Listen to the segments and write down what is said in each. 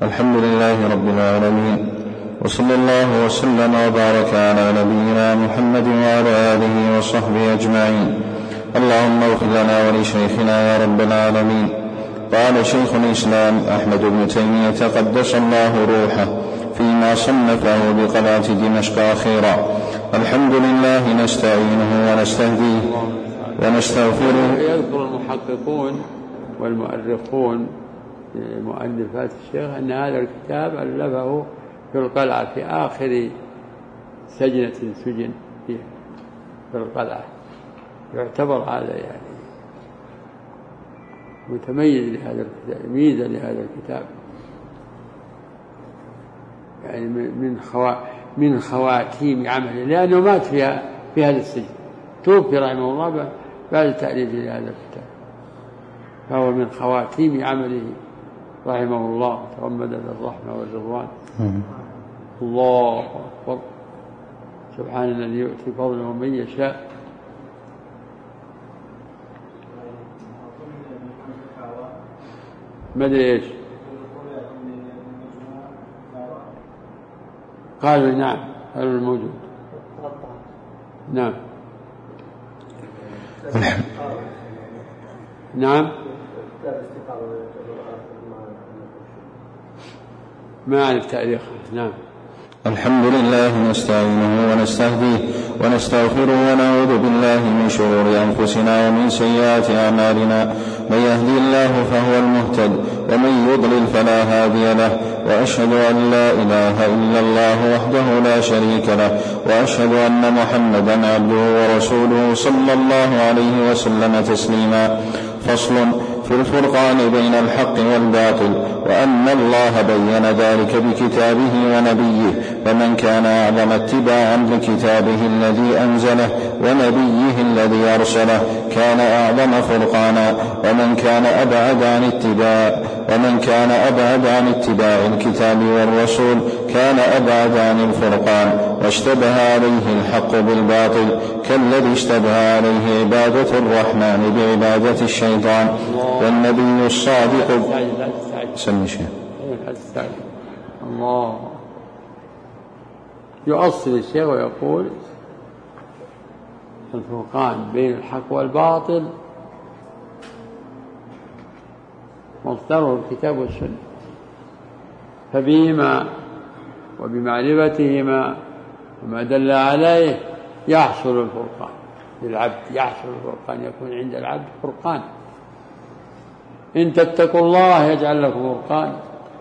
الحمد لله رب العالمين، وصلى الله وسلم وبارك على نبينا محمد وعلى آله وصحبه أجمعين. اللهم اغفر لنا ولشيخنا يا رب العالمين. قال شيخ الإسلام أحمد بن تيمية قدس الله روحه فيما صنفه بقلعة دمشق أخيرا: الحمد لله نستعينه ونستهديه ونستغفره. يذكر المحققون والمؤرخون مؤلفات الشيخ أن هذا الكتاب ألفه في القلعة في آخر سجن في القلعة. يعتبر هذا يعني متميز لهذا الكتاب، ميزة لهذا الكتاب، يعني من خواتيم عمله، لأنه مات في هذا السجن، توفي رحمه الله بعد تأليفه لهذا الكتاب، فهو من خواتيم عمله رحمه الله، تغمد بالرحمة والرضوان. الله أكبر، سبحان الذي يؤتي فضله من يشاء. ما ادري ايش قالوا. نعم قالوا الموجود. نعم نعم ما أعرف تاريخه. نعم. الحمد لله نستعينه ونستهديه ونستغفره ونعوذ بالله من شرور أنفسنا ومن سيئات أعمالنا، من يهدي الله فهو المهتد ومن يضلل فلا هادي له، وأشهد أن لا إله إلا الله وحده لا شريك له، وأشهد أن محمدا عبده ورسوله صلى الله عليه وسلم تسليما. فصل في الفرقان بين الحق والباطل، وأن الله بين ذلك بكتابه ونبيه، فمن كان أعظم اتباعا لكتابه الذي أنزله ونبيه الذي أرسله كان أعظم فرقانا، ومن كان أبعد عن اتباع الكتاب والرسول كان أبعد عن الفرقان، واشتبه عليه الحق بالباطل كالذي اشتبه عليه عبادة الرحمن بعبادة الشيطان. والنبي الصادق الله يؤصل الشيء ويقول الفرقان بين الحق والباطل مصدره الكتاب والسنة، فبهما وبمعرفتهما وما دل عليه يحصل الفرقان للعبد، يحصل الفرقان، يكون عند العبد فرقان. إن تتقوا الله يجعل لكم فرقان.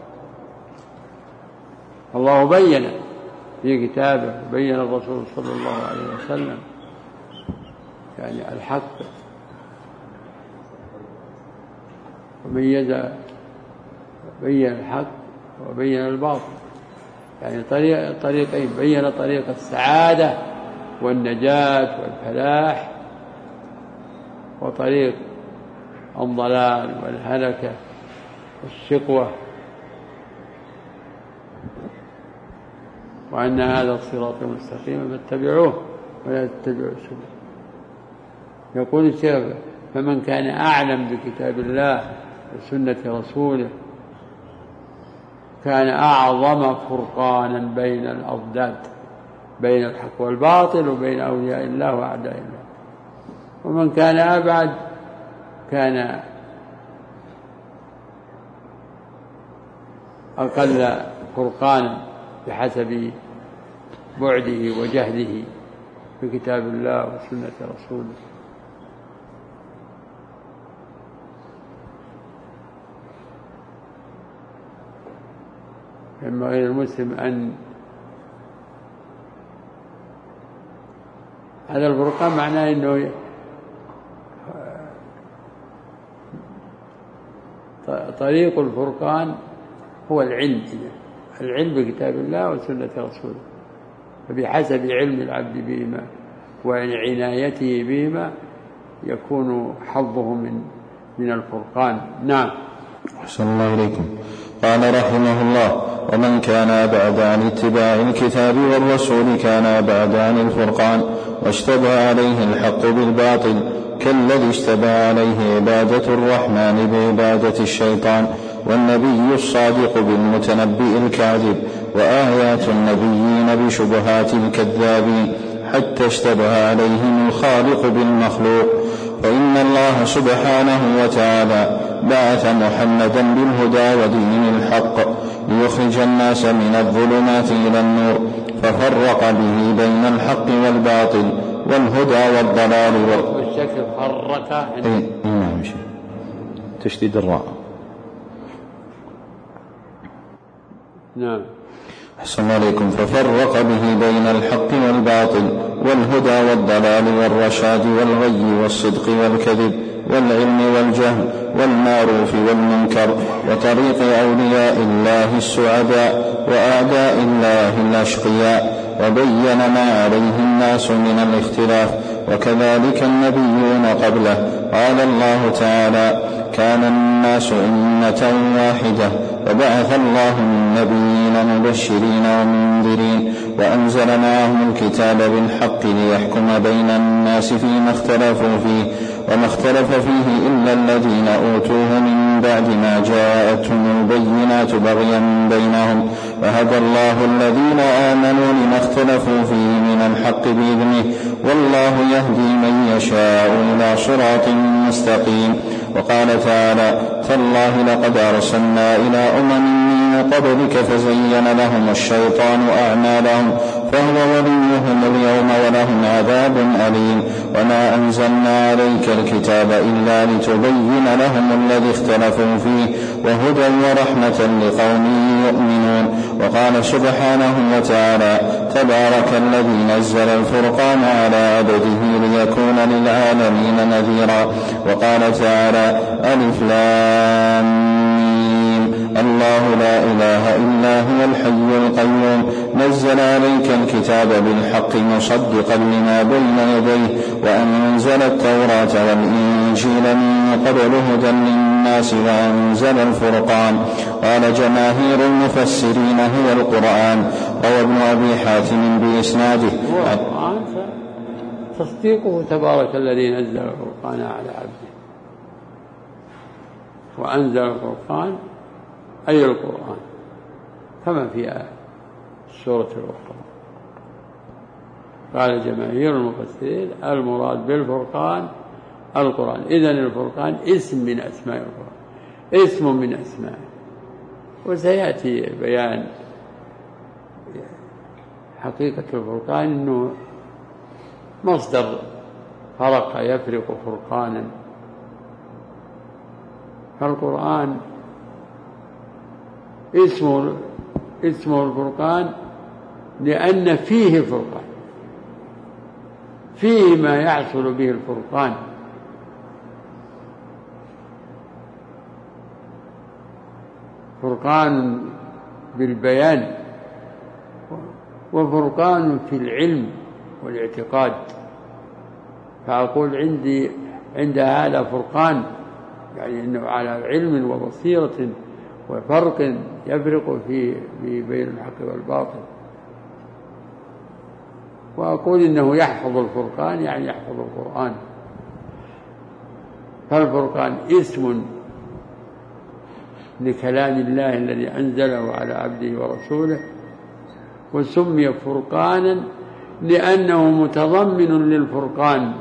الله بين في كتابه، بين الرسول صلى الله عليه وسلم يعني الحق، وميز بين الحق وبين الباطل، يعني طريقين، بين طريق السعادة والنجاة والفلاح، وطريق الضلال والهلكة والشقوة، وأن هذا الصراط المستقيم فاتبعوه ولا تتبعوا السبل. يقول الشيخ: فمن كان أعلم بكتاب الله وسنة رسوله كان أعظم فرقانا بين الأضداد، بين الحق والباطل، وبين أولياء الله وأعداء الله. ومن كان أبعد كان أقل فرقانا بحسب بعده وجهده بكتاب الله وسنة رسوله. ينبغي للمسلم أن هذا الفرقان معناه أنه طريق الفرقان هو العلم بكتاب الله وسنة رسوله، فبحسب علم العبد بهما وعنايته بهما يكون حظه من الفرقان. نعم. أحسن الله إليكم. قال رحمه الله: ومن كان أبعد عن اتباع الكتاب والرسول كان أبعد عن الفرقان، واشتبه عليه الحق بالباطل كالذي اشتبه عليه عبادة الرحمن بعبادة الشيطان. والنبي الصادق بالمتنبئ الكاذب، وآيات النبيين بشبهات الكذابين، حتى اشتبه عليهم الخالق بالمخلوق. فإن الله سبحانه وتعالى بعث محمدا بالهدى ودين الحق ليخرج الناس من الظلمات إلى النور، ففرق به بين الحق والباطل والهدى والضلال بالشكل فرق تشديد الراء. نعم. أحسن عليكم. ففرق به بين الحق والباطل والهدى والضلال والرشاد والغي والصدق والكذب والعلم والجهل والمعروف والمنكر، وطريق أولياء الله السعداء وأعداء الله الأشقياء، وبين ما عليه الناس من الاختلاف، وكذلك النبيون قبله. قال الله تعالى: كان الناس أمة واحدة فبعث الله النبيين مبشرين ومنذرين، وأنزل معهم الكتاب بالحق ليحكم بين الناس فيما اختلفوا فيه، وما اختلف فيه إلا الذين أوتوه من بعد ما جاءتهم البينات بغيا بينهم، وهدى الله الذين آمنوا لما اختلفوا فيه من الحق بإذنه، والله يهدي من يشاء إلى صراط مستقيم. وقال تعالى: تالله لقد أرسلنا إلى أمم من قبلك فزين لهم الشيطان أعمالهم فهو وليهم اليوم ولهم عذاب أليم. وما أنزلنا عليك الكتاب إلا لتبين لهم الذي اختلفوا فيه وهدى ورحمة لقوم يؤمنون. وقال سبحانه وتعالى: تبارك الذي نزل الفرقان على عبده ليكون للعالمين نذيرا. وقال تعالى: ألف لام الله لا إله إلا هو الحي القيوم نزل عليك الكتاب بالحق مصدقا لما بين يديه وأنزل التوراة والإنجيل من قبل هدى للناس وأنزل الفرقان. قال جماهير المفسرين هو القرآن. روى ابن أبي حاتم بإسناده القرآن تصديقه تبارك الذي نزل الفرقان على عبده، وأنزل الفرقان أي القرآن كما في السورة الأخرى. قال جماهير المفسرين المراد بالفرقان القرآن. إذن الفرقان اسم من أسماء القرآن، اسم من أسماء. وسيأتي بيان حقيقة الفرقان أنه مصدر فرق يفرق فرقانا. فالقرآن اسمه الفرقان لأن فيه الفرقان، فيه ما يحصل به الفرقان. فرقان بالبيان، وفرقان في العلم والاعتقاد. فأقول عند هذا فرقان، يعني أنه على علم وبصيرة وفرق يفرق بين الحق والباطل. وأقول إنه يحفظ الفرقان يعني يحفظ القرآن. فالفرقان اسم لكلام الله الذي أنزله على عبده ورسوله، وسمي فرقانا لأنه متضمن للفرقان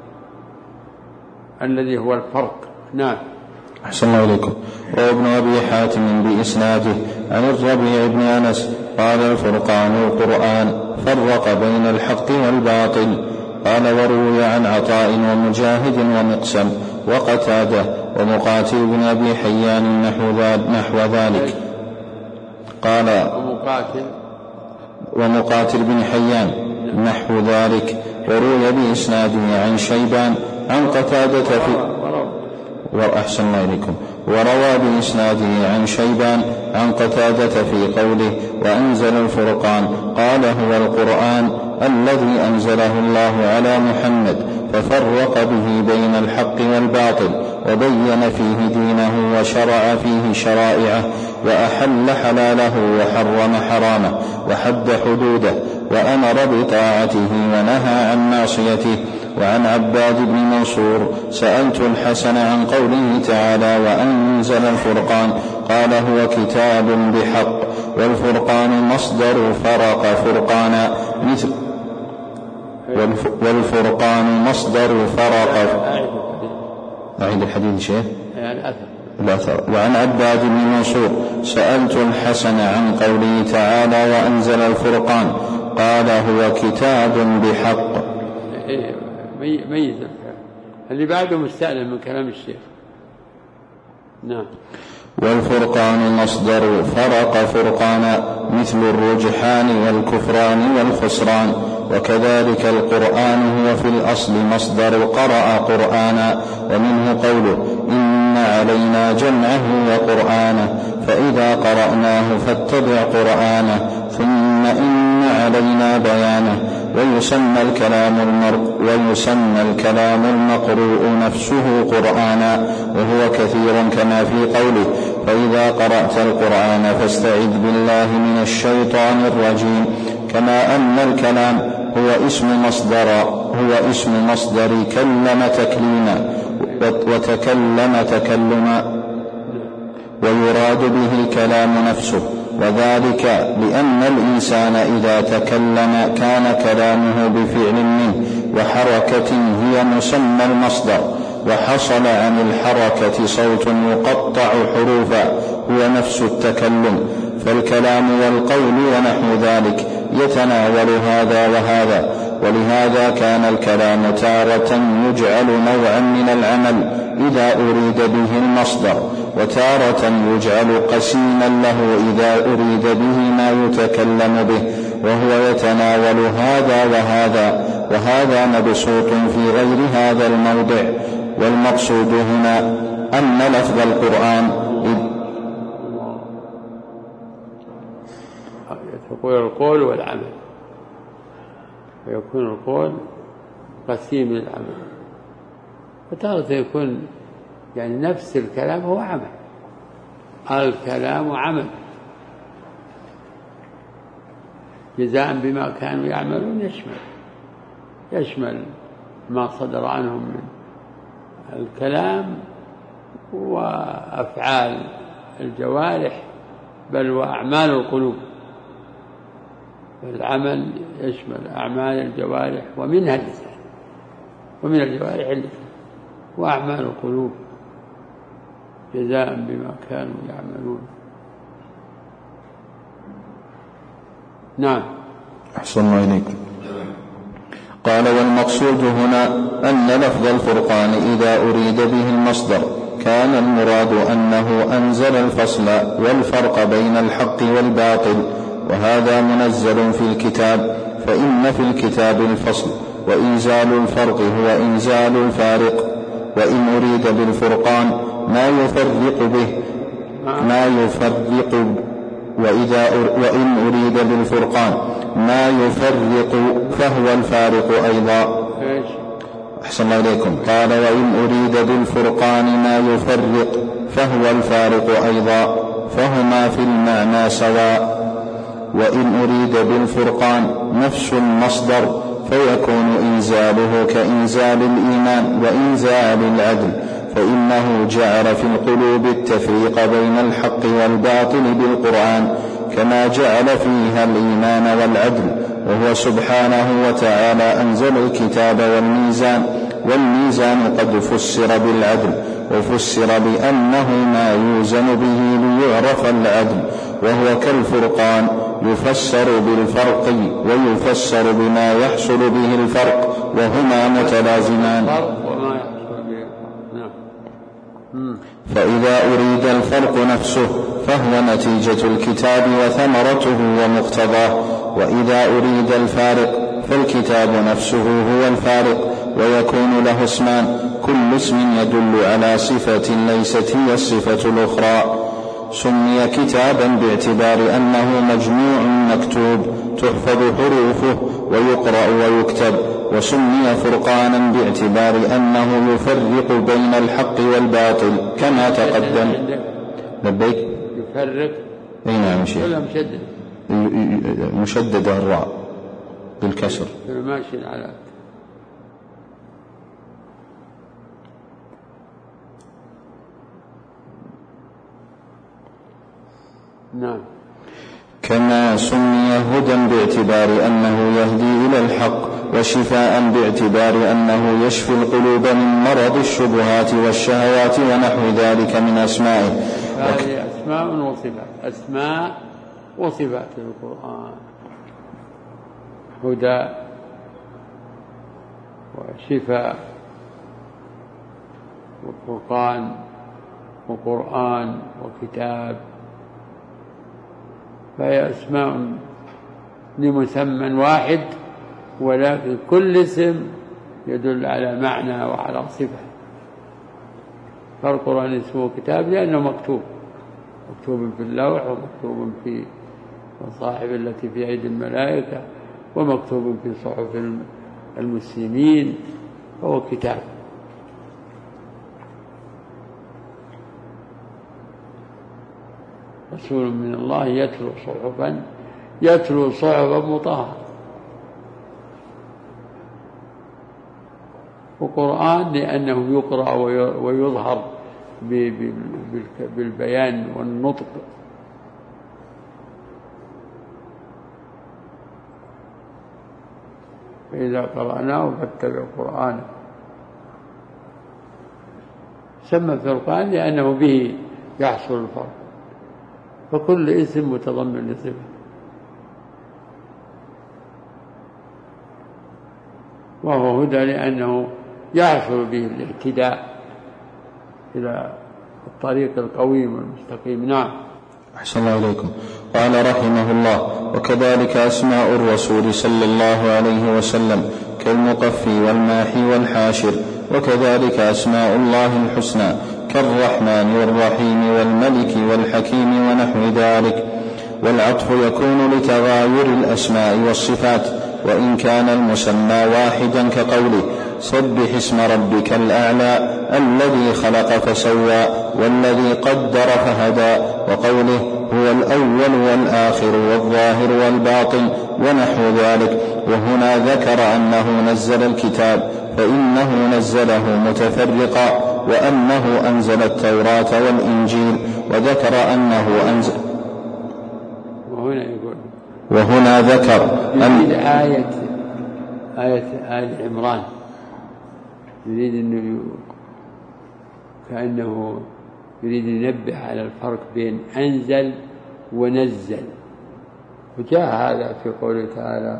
الذي هو الفرق. نعم. أحسن الله إليكم. وابن أبي حاتم بإسناده عن الربيع بن أنس قال: الفرقان القرآن فرق بين الحق والباطل. قال: وروي عن عطاء ومجاهد ومقسم وقتادة ومقاتل بن أبي حيان نحو ذلك. قال: ومقاتل بن حيان نحو ذلك. وروي بإسناده عن شيبان عن قتادة وأحسن الله إليكم. وروى بإسناده عن شيبان عن قتادة في قوله: وأنزل الفرقان، قال: هو القرآن الذي أنزله الله على محمد ففرق به بين الحق والباطل وبين فيه دينه وشرع فيه شرائعه وأحل حلاله وحرم حرامه وحد حدوده وأمر بطاعته ونهى عن معصيته. وعن عباد بن منصور: سألت الحسن عن قوله تعالى: وأنزل الفرقان، قال هو كتاب بحق. والفرقان مصدر فرق فرقانا مثل والفرقان مصدر فرق. أعيد الحديث شيخ الأثر. وعن عباد بن منصور سألت الحسن عن قوله تعالى وأنزل الفرقان قال هو كتاب بحق. ميز اللي بعده مستأنف من كلام الشيخ. نعم. والفرقان مصدر فرق فرقانا مثل الرجحان والكفران والخسران. وكذلك القرآن هو في الأصل مصدر قرأ قرآنا. ومنه قوله إن علينا جمعه وقرآنه فإذا قرأناه فاتبع قرآنه ثم إن علينا بيانه. ويسمى الكلام المقروء نفسه قرآنا وهو كثير كما في قوله فإذا قرأت القرآن فاستعذ بالله من الشيطان الرجيم. كما أن الكلام هو اسم مصدر كلم تكليما وتكلم تكلما ويراد به الكلام نفسه. وذلك لأن الإنسان إذا تكلم كان كلامه بفعل منه وحركة هي مسمى المصدر. وحصل عن الحركة صوت يقطع حروفا هو نفس التكلم. فالكلام والقول ونحو ذلك يتناول هذا وهذا. ولهذا كان الكلام تارة يجعل نوعا من العمل إذا أريد به المصدر وتارة يجعل قسيما له إذا أريد به ما يتكلم به وهو يتناول هذا وهذا. وهذا مبسوط في غير هذا الموضع. والمقصود هنا أن لفظ القرآن يقول القول والعمل ويكون القول قسيم للعمل. فتارة يكون يعني نفس الكلام هو عمل. الكلام عمل جزاء بما كانوا يعملون يشمل ما صدر عنهم من الكلام وأفعال الجوارح بل وأعمال القلوب. العمل يشمل أعمال الجوارح ومنها اللسان ومن الجوارح اللسان وأعمال القلوب جزاء بما كانوا يعملون. نعم. أحسن الله إليك. قال والمقصود هنا أن لفظ الفرقان إذا أريد به المصدر كان المراد أنه أنزل الفصل والفرق بين الحق والباطل. وهذا منزل في الكتاب فإن في الكتاب الفصل وإنزال الفرق هو إنزال الفارق. وإن أريد بالفرقان وإن أريد بالفرقان ما يفرق فهو الفارق أيضا. أحسن الله إليكم. قال وإن أريد بالفرقان ما يفرق فهو الفارق أيضا فهما في المعنى سواء. وإن أريد بالفرقان نفس المصدر فيكون إنزاله كإنزال الإيمان وإنزال العدل فإنه جعل في القلوب التفريق بين الحق والباطل بالقرآن كما جعل فيها الإيمان والعدل. وهو سبحانه وتعالى أنزل الكتاب والميزان قد فسر بالعدل وفسر بأنه ما يوزن به ليعرف العدل وهو كالفرقان يفسر بالفرق ويفسر بما يحصل به الفرق وهما متلازمان. فإذا أريد الفرق نفسه فهو نتيجة الكتاب وثمرته ومقتضاه. وإذا أريد الفارق فالكتاب نفسه هو الفارق ويكون له اسمان كل اسم يدل على صفة ليست هي الصفة الأخرى. سمي كتابا باعتبار أنه مجموع مكتوب تحفظ حروفه ويقرأ ويكتب. وسمي فرقانا باعتبار أنه يفرق بين الحق والباطل كما تقدم. لبيك يفرق. أي نعم شيخ. مشدد الراء بالكسر. ماشي على نعم. كما سمي هدى باعتبار أنه يهدي إلى الحق، وشفاء باعتبار أنه يشفي القلوب من مرض الشبهات والشهوات ونحو ذلك من أسمائه. هذه أسماء وصفات، أسماء وصفات القرآن: هدى وشفاء وفرقان وقرآن وكتاب، فهي أسماء لمسمى واحد، ولكن كل اسم يدل على معنى وعلى صفة. فالقرآن اسمه كتاب لأنه مكتوب في اللوح، ومكتوب في المصاحف التي في أيدي الملائكة، ومكتوب في صحف المسلمين، فهو كتاب. رسول من الله يتلو صحفا مطهرة، وقرآن لأنه يقرأ ويظهر بالبيان والنطق. فإذا قرأناه فاتبع قرآنه. سمى فرقان لأنه به يحصل الفرق، فكل اسم متضمن لصفة. وهو هدى لأنه يحصل به الاهتداء إلى الطريق القويم والمستقيم. نعم. أحسن الله إليكم. قال رحمه الله: وكذلك أسماء الرسول صلى الله عليه وسلم كالمقفي والماحي والحاشر، وكذلك أسماء الله الحسنى كالرحمن والرحيم والملك والحكيم ونحو ذلك. والعطف يكون لتغاير الأسماء والصفات، وإن كان المسمى واحدا، كقوله: سبح اسم ربك الأعلى الذي خلق فسوى والذي قدر فهدى، وقوله: هو الأول والآخر والظاهر والباطن ونحو ذلك. وهنا ذكر أنه نزل الكتاب، فإنه نزله متفرقا، وأنه أنزل التوراة والإنجيل، وذكر أنه أنزل. وهنا ذكر أن آية آل عمران يريد أنه كأنه يريد أن ينبه على الفرق بين أنزل ونزل. وجاء هذا في قوله تعالى: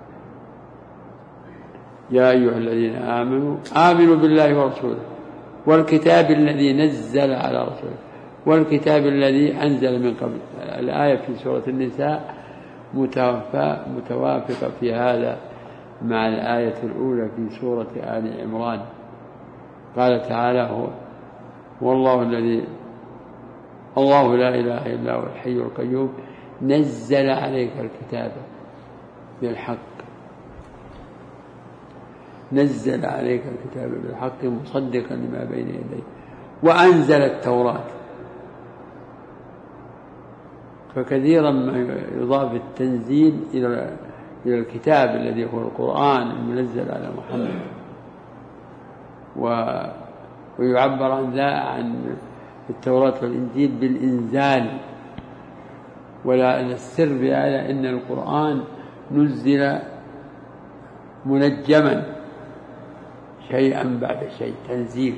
يا أيها الذين آمنوا بالله ورسوله والكتاب الذي نزل على رسوله والكتاب الذي أنزل من قبل. الآية في سورة النساء متوافقة في هذا مع الآية الأولى في سورة آل عمران. قال تعالى: والله الذي الله لا إله إلا هو الحي القيوم نزل عليك الكتاب بالحق، نزل عليك الكتاب بالحق مصدقا لما بين يديه وأنزل التوراة. فكثيرا ما يضاف التنزيل إلى الكتاب الذي هو القرآن المنزل على محمد، ويعبر عن التوراة والإنجيل بالإنزال. ولا السر بهذا إن القرآن نزل منجما شيئا بعد شيء، تنزيل.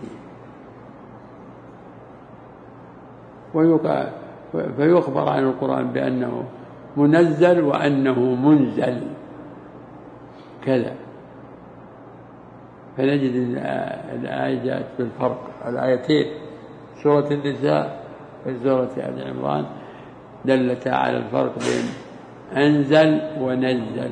فيخبر عن القرآن بأنه منزل وأنه منزل كذا. فنجد الآية جاءت بالفرق، الآيتين سورة النساء وسورة آل عمران دلتا على الفرق بين أنزل ونزل.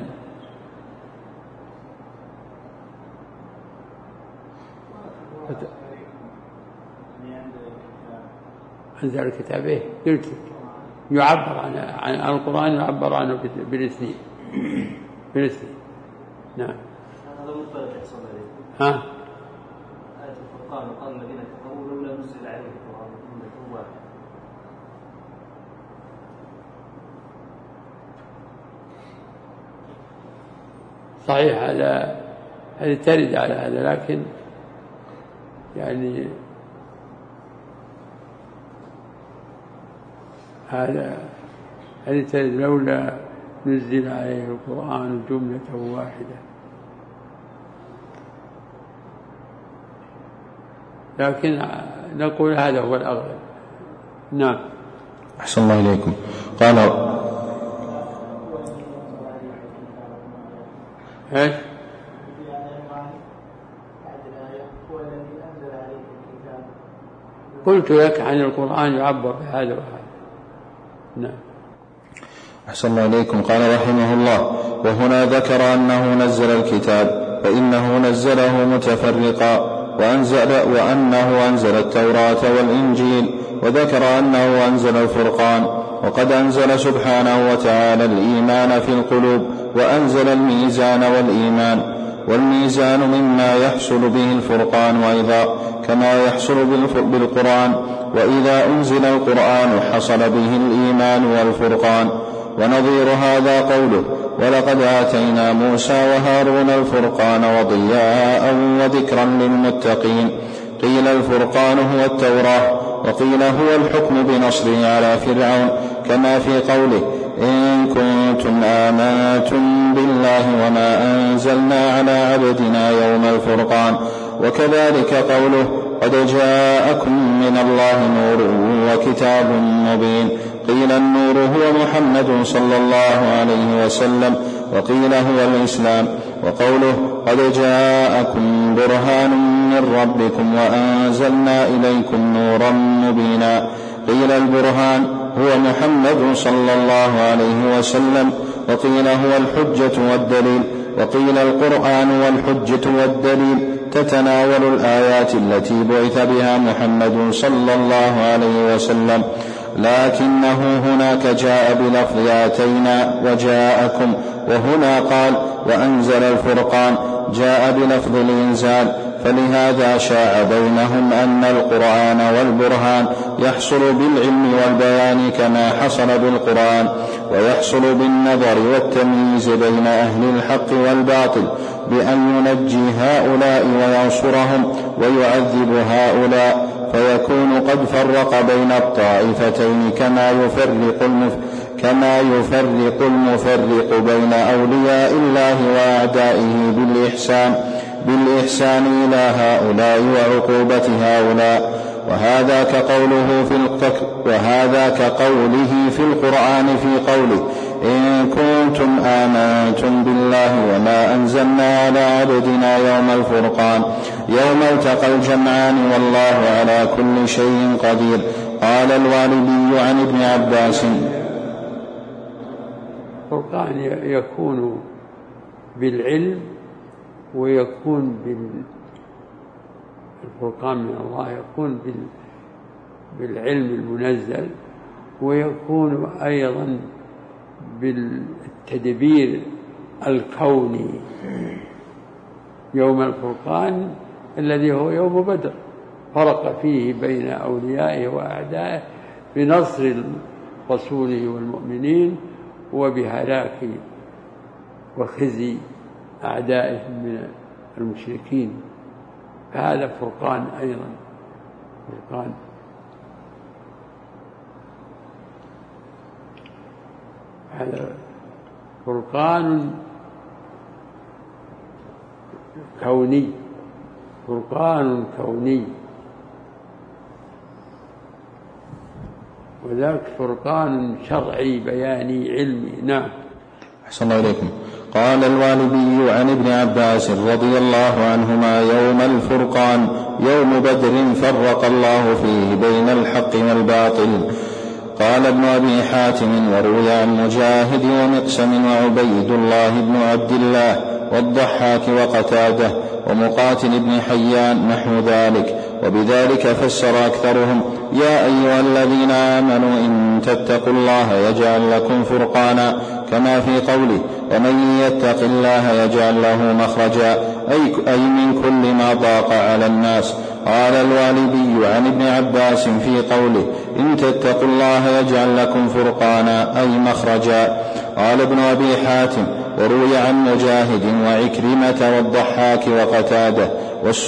أنزل الكتاب إيه؟ قلت يعبر عن القرآن، يعبر عنه بالاثنين. نعم. هذا مطلق يحصل عليه. ها؟ آية الفرقان وقال الذين كفروا لولا نزل عليه القرآن جملة واحدة. صحيح، هذه ترد على هذا، لكن يعني هذه لولا نزل عليه القرآن جملة واحدة، لكن نقول هذا هو الأغلب. نعم. أحسن الله إليكم. قال ايش؟ قلت لك عن القرآن يعبر بهذا وهذا. نعم. أحسن الله إليكم. قال رحمه الله: وهنا ذكر أنه نزل الكتاب، فإنه نزله متفرقا، وأنه أنزل التوراة والإنجيل، وذكر أنه أنزل الفرقان، وقد أنزل سبحانه وتعالى الإيمان في القلوب، وأنزل الميزان والإيمان، والميزان مما يحصل به الفرقان أيضا كما يحصل بالقرآن، وإذا أنزل القرآن حصل به الإيمان والفرقان. ونظير هذا قوله: ولقد آتينا موسى وهارون الفرقان وضياء وذكرا للمتقين. قيل الفرقان هو التوراة، وقيل هو الحكم بنصره على فرعون، كما في قوله: إن كنتم آمنتم بالله وما أنزلنا على عبدنا يوم الفرقان. وكذلك قوله: قد جاءكم من الله نور وكتاب مبين. قيل النور هو محمد صلى الله عليه وسلم، وقيل هو الإسلام. وقوله: قد جاءكم برهان من ربكم وأنزلنا إليكم نورا مبينا. قيل البرهان هو محمد صلى الله عليه وسلم، وقيل هو الحجة والدليل. وقيل القرآن والحجة والدليل تتناول الآيات التي بعث بها محمد صلى الله عليه وسلم، لكنه هناك جاء بلفظ آتينا وجاءكم، وهنا قال وأنزل الفرقان جاء بلفظ الإنزال، فلهذا شاع بينهم أن القرآن والبرهان يحصل بالعلم والبيان كما حصل بالقرآن، ويحصل بالنظر والتمييز بين أهل الحق والباطل، بأن ينجي هؤلاء وينصرهم ويعذب هؤلاء، فيكون قد فرق بين الطائفتين كما يفرق المفرق بين أولياء الله وأعدائه بالإحسان إلى هؤلاء وعقوبة هؤلاء. وهذا كقوله في القرآن في قوله: إن كنتم آمنتم بالله وما أنزلنا على عبدنا يوم الفرقان يوم التقى الجمعان والله على كل شيء قدير. قال الوالدي عن ابن عباس: الفرقان يكون بالعلم، ويكون الفرقان من الله يكون بالعلم المنزل، ويكون أيضا بالتدبير الكوني. يوم الفرقان الذي هو يوم بدر فرق فيه بين أوليائه وأعدائه بنصر رسوله والمؤمنين وبهلاك وخزي أعدائهم من المشركين، فهذا فرقان أيضا. فرقان هذا فرقان كوني، فرقان كوني، وذاك فرقان شرعي بياني علمي. نعم. أحسن الله إليكم. قال الوالدي عن ابن عباس رضي الله عنهما: يوم الفرقان يوم بدر فرق الله فيه بين الحق والباطل. قال ابن أبي حاتم: وروي عن مجاهد ومقسم وعبيد الله بن عبد الله والضحاك وقتاده ومقاتل بن حيان نحو ذلك، وبذلك فسر أكثرهم: يا أيها الذين آمنوا إن تتقوا الله يجعل لكم فرقانا، كما في قوله: ومن يتق الله يجعل له مخرجا، أي من كل ما ضاق على الناس. قال الوالدي عن ابن عباس في قوله: إن تتقوا الله يجعل لكم فرقانا، أي مخرجا. قال ابن أبي حاتم: وروي عن مجاهد وعكرمة والضحاك وقتاده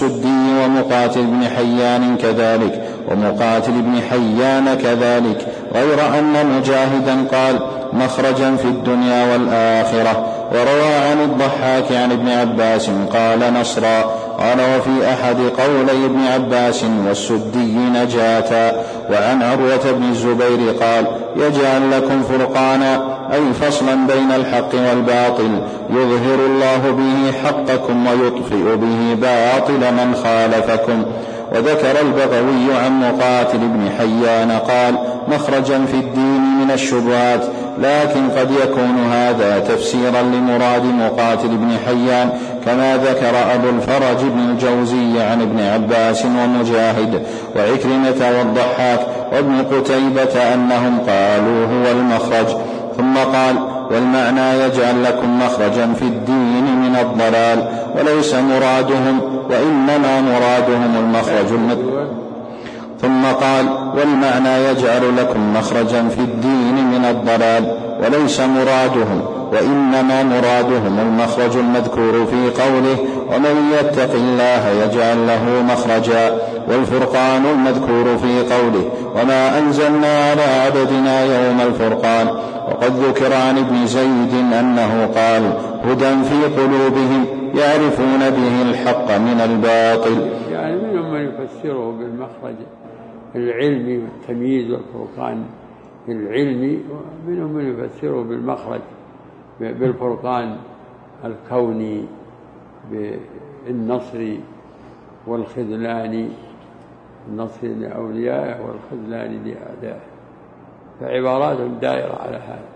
والسدي ومقاتل بن حيان كذلك، غير أن مجاهدا قال مخرجا في الدنيا والآخرة. وروى عن الضحاك عن ابن عباس قال نصرا. قال وفي أحد قولي ابن عباس والسدي نجاة. وعن عروة بن الزبير قال يجعل لكم فرقانا أي فصلا بين الحق والباطل يظهر الله به حقكم ويطفئ به باطل من خالفكم. وذكر البغوي عن مقاتل بن حيان قال مخرجا في الدين من الشبهات، لكن قد يكون هذا تفسيرا لمراد مقاتل بن حيان كما ذكر أبو الفرج بن الجوزي عن ابن عباس ومجاهد وعكرمة والضحاك وابن قتيبة أنهم قالوا هو المخرج. ثم قال والمعنى يجعل لكم مخرجا في الدين من الضلال وليس مرادهم وإنما مرادهم المخرج ثم قال والمعنى يجعل لكم مخرجا في الدين من الضلال وليس مرادهم وإنما مرادهم المخرج المذكور في قوله ومن يتق الله يجعل له مخرجا، والفرقان المذكور في قوله وما أنزلنا على عبدنا يوم الفرقان. وقد ذكر عن ابن زيد أنه قال هدى في قلوبهم يعرفون به الحق من الباطل. يعني منهم من يفسره بالمخرج العلمي والتمييز والفرقان العلمي، ومنهم من يفسره بالمخرج بالفرقان الكوني بالنصر والخذلان، النصر لأوليائه والخذلان لأعدائه، فعباراتهم دائرة على هذا.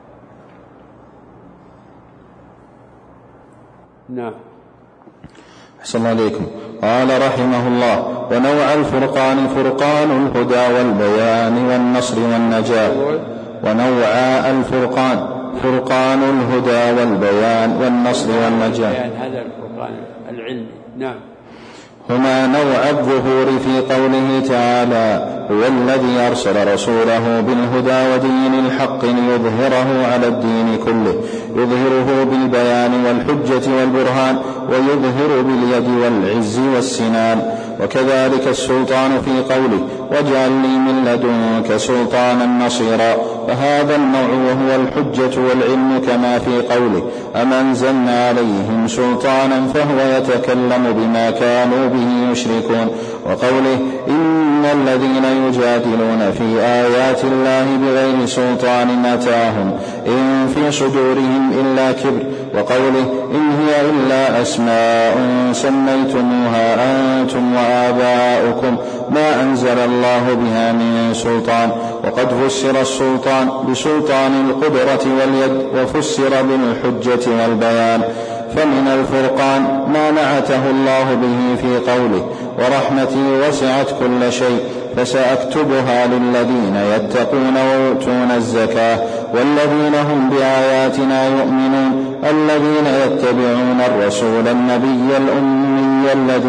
نعم. أحسن الله عليكم. قال رحمه الله ونوع الفرقان فرقان الهدى والبيان والنصر والنجاة. ونوع الفرقان فرقان الهدى والبيان والنصر والنجاة، هذا الفرقان العلمي. نعم. هما نوع الظهور في قوله تعالى هو الذي أرسل رسوله بالهدى ودين الحق ليظهره على الدين كله، يظهره بالبيان والحجة والبرهان ويظهر باليد والعز والسنان. وكذلك السلطان في قوله واجعل لي من لدنك سلطانا نصيرا، فهذا النوع وهو الحجة والعلم كما في قوله أم أنزلنا عليهم سلطانا فهو يتكلم بما كانوا به يشركون. وقوله إن الذين يجادلون في آيات الله بغير سلطان أتاهم إن في صدورهم إلا كبر. وقوله إن هي إلا أسماء سميتموها أنتم وآباؤكم ما أنزل الله بها من سلطان. وقد فسر السلطان بسلطان القدرة واليد وفسر بالحجة والبيان. فمن الفرقان ما نعته الله به في قوله ورحمتي وسعت كل شيء فسأكتبها للذين يتقون ويؤتون الزكاة والذين هم بآياتنا يؤمنون الذين يتبعون الرسول النبي الأمي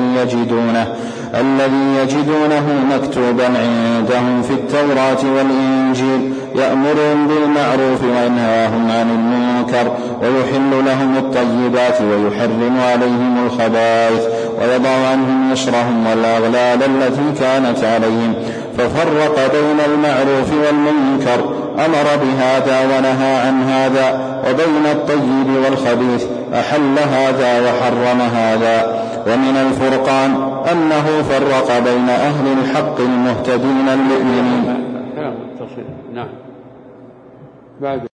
الذي يجدونه مكتوبا عندهم في التوراة والإنجيل يأمرهم بالمعروف وينهاهم عن المنكر ويحل لهم الطيبات ويحرم عليهم الخبائث ويضع عنهم إصرهم والأغلال التي كانت عليهم، ففرق بين المعروف والمنكر، أمر بهذا ونهى عن هذا، وبين الطيب والخبيث أحل هذا وحرم هذا. ومن الفرقان أنه فرق بين أهل الحق المهتدين المؤمنين. نعم. بعد